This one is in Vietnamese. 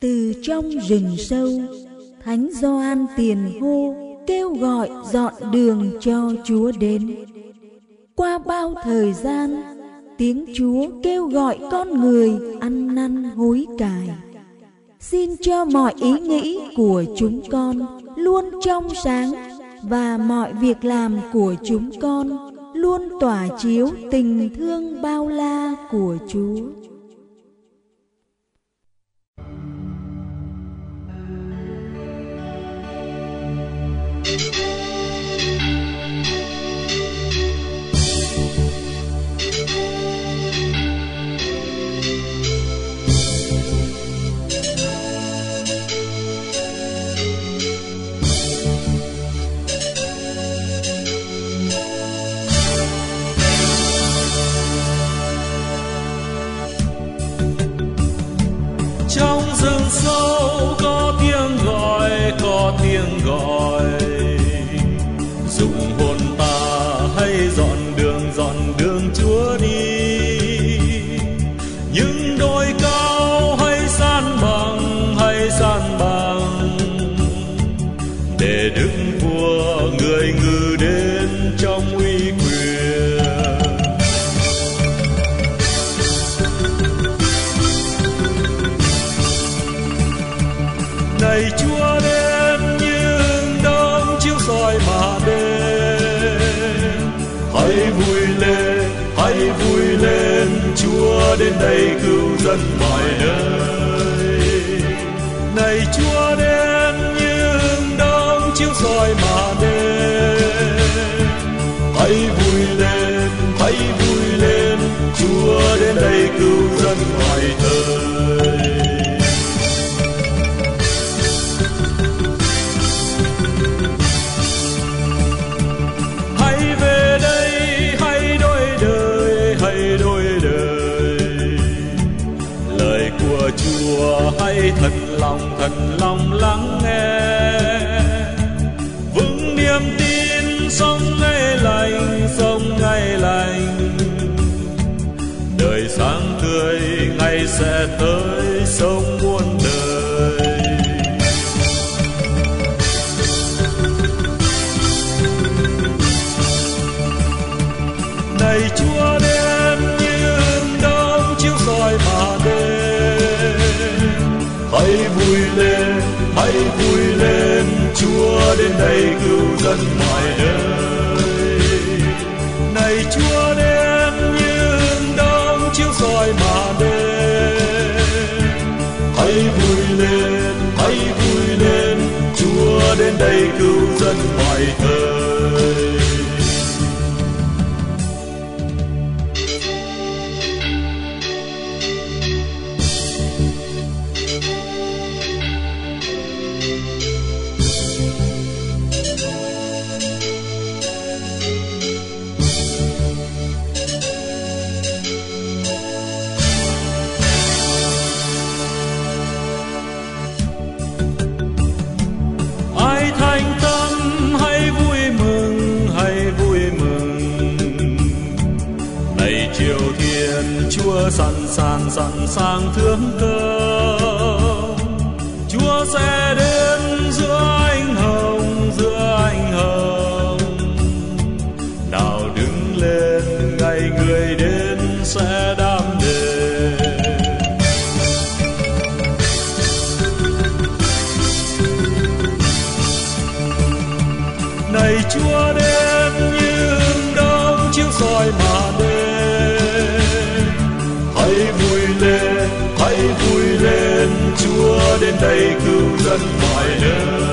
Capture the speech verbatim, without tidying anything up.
Từ trong rừng sâu, Thánh Gioan tiền hô kêu gọi dọn đường cho Chúa đến. Qua bao thời gian, tiếng Chúa kêu gọi con người ăn năn hối cải. Xin cho mọi ý nghĩ của chúng con luôn trong sáng và mọi việc làm của chúng con luôn tỏa chiếu tình thương bao la của Chúa. Trong rừng sâu có tiếng gọi, có tiếng gọi, dùng hồn ta hãy dọn đường, dọn đường Chúa đi. Những đồi cao hãy san bằng, hãy san bằng, để Đức Vua người ngự đến trong uy quyền. Này Chúa đến như đấng chiếu soi mà đến, hãy vui lên, hãy vui lên, Chúa đến đây cứu dân mọi nơi. Này Chúa đến như đấng chiếu soi mà đến, hãy vui lên, hãy vui lên, Chúa đến đây cứu dân mọi nơi. Chúa hãy thật lòng, thật lòng lắng nghe, vững niềm tin sống ngày lành, sống ngày lành. Đời sáng tươi ngày sẽ tới, sống muôn đời. Này Chúa đến như đấng chiếu soi mà đến, hãy vui lên, hãy vui lên, Chúa đến đây cứu dân mọi nơi. Này Chúa đến như đấng chiếu soi mà đến, hãy vui lên, hãy vui lên, Chúa đến đây cứu dân mọi thời. Chúa sẵn sàng, sẵn sàng thương công, Chúa sẽ đến giữa ánh hồng, giữa ánh hồng. Nào đứng lên, ngày người đến sẽ đam đề. Này Chúa đến như đấng chiếu soi mà đến, hãy vui lên, hãy vui lên, Chúa đến đây cứu dân mọi nơi.